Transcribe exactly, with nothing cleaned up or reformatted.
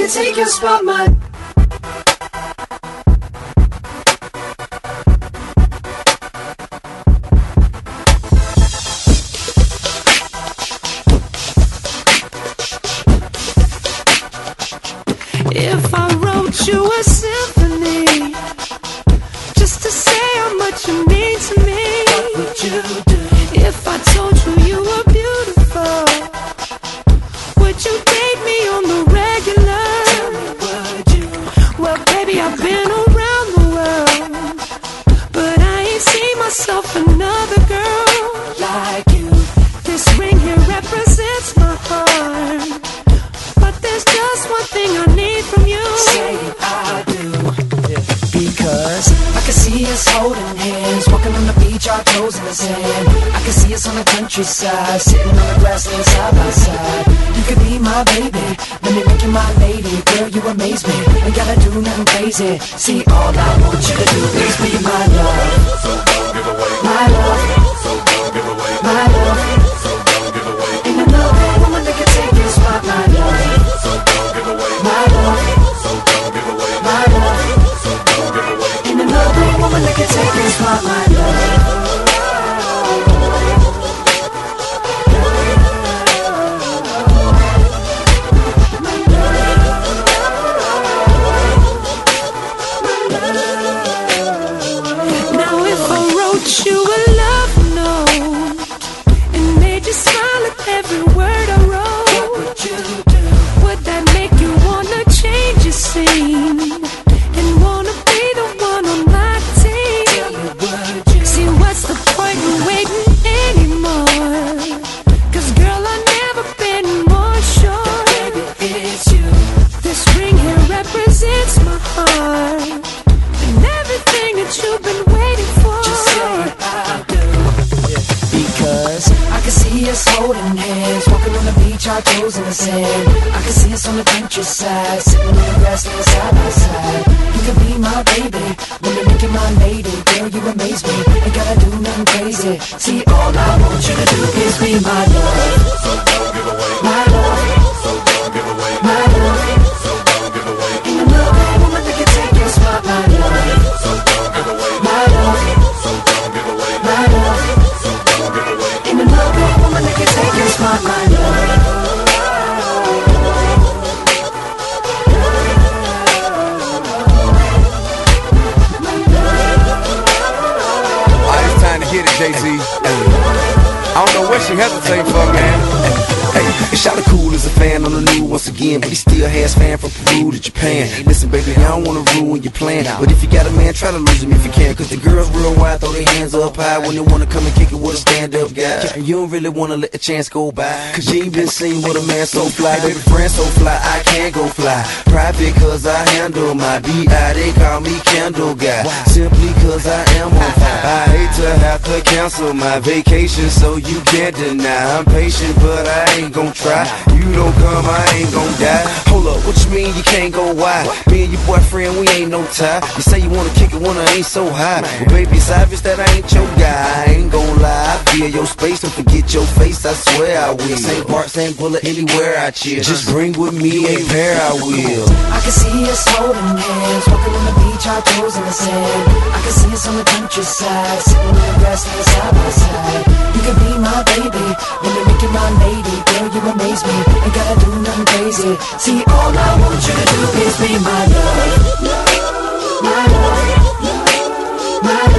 can take your spot, my. If I wrote you a symphony just to say how much you mean to me, What would you do? if I told you you were beautiful, would you date me on the regular? Tell me, would you? Well, baby, I've been around the world, but I ain't seen myself another girl Like you. This ring here represents my heart, but there's just one thing I need from you. Say I do. Because I can see us holding hands, walking on the beach, our toes in the sand. I can see us on the countryside, sitting on the grassland side by side. You could be my baby, let me make you my lady. Girl, you amaze me, ain't gotta do nothing crazy. See, all I want you to do is be my love. So don't give away My love, So don't give away my love. So don't give away Ain't another woman that can take your spot, my love. So don't give away My love, So don't give away my love. So don't give away Ain't another woman that can take your spot, my love. Now if I wrote you a love note and made you smile at every word I wrote, What you do? would that make you wanna change your scene and wanna be the one on my team? Would you? See, what's the point in waiting anymore? Cause girl, I've never been more sure. Baby, it's you. This ring here represents my heart and everything that you've been waiting for. Just say I do. Because I can see us holding hands, walking on the beach, our toes in the sand. I can see us on the countryside, sitting on the grassland side by side. You can be my baby, let me make you my lady. Girl, you amaze me, ain't gotta do nothing crazy. See, all I want you to do is be my love. So don't give away My love, So don't give away my love. So don't give away Ain't another woman that can take your spot, my love. So don't give away My love, So don't give away my love. So don't give away Ain't another woman that can take your spot, my love. Alright, it's time to hit it, Jay-Z. I don't know what she hesitating for, man. Hey, shot cool as a fan on the new once again, but he still has fan from Peru to Japan. Hey, listen, baby, I don't wanna ruin your plan, but if you got a man, try to lose him if you can. Cause the girls real wide, throw their hands up high when they wanna come and kick it with a stand-up guy. You don't really wanna let the chance go by, cause you ain't been seen with a man so fly. Baby, friend so fly, I can't go fly. Private cause I handle my B I, they call me Candle Guy. Simply cause I am on fire. I hate to have to cancel my vacation, so you can't deny. I'm patient, but I ain't gon' try. You don't come, I ain't gon' die. Hold up, what you mean you can't go wide? Me and your boyfriend, we ain't no tie. You say you wanna kick it when I ain't so high. Well, baby, it's obvious that I ain't your guy. I ain't gon' lie, I feel your space, don't forget your face, I swear I will. Saint Bart, Saint Bullet, anywhere I chill. Just bring with me a pair, I will. I can see us holding hands, walking on the beach, our toes in the sand. I can see us on the countryside, sitting on the grassland side by side. You can be my baby, let me make you my lady. Girl, you amaze me, ain't gotta do nothing crazy. See, all I want you to do is be my love. My love, my love.